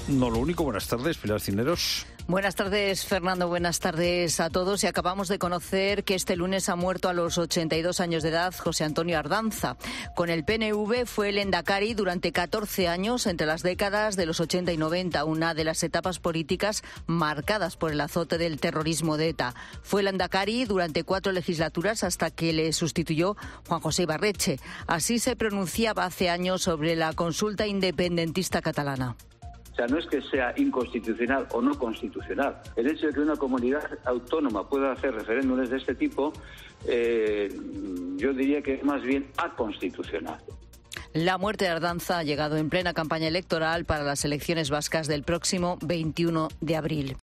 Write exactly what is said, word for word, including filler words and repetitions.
No, lo único. Buenas tardes, Pilar Cisneros. Buenas tardes, Fernando. Buenas tardes a todos. Y acabamos de conocer que este lunes ha muerto a los ochenta y dos años de edad José Antonio Ardanza. Con el P N V fue el Endacari durante catorce años entre las décadas de los ochenta y noventa, una de las etapas políticas marcadas por el azote del terrorismo de ETA. Fue el Endacari durante cuatro legislaturas hasta que le sustituyó Juan José Ibarretxe. Así se pronunciaba hace años sobre la consulta independentista catalana. O sea, no es que sea inconstitucional o no constitucional. El hecho de que una comunidad autónoma pueda hacer referéndums de este tipo, eh, yo diría que es más bien aconstitucional. La muerte de Ardanza ha llegado en plena campaña electoral para las elecciones vascas del próximo veintiuno de abril.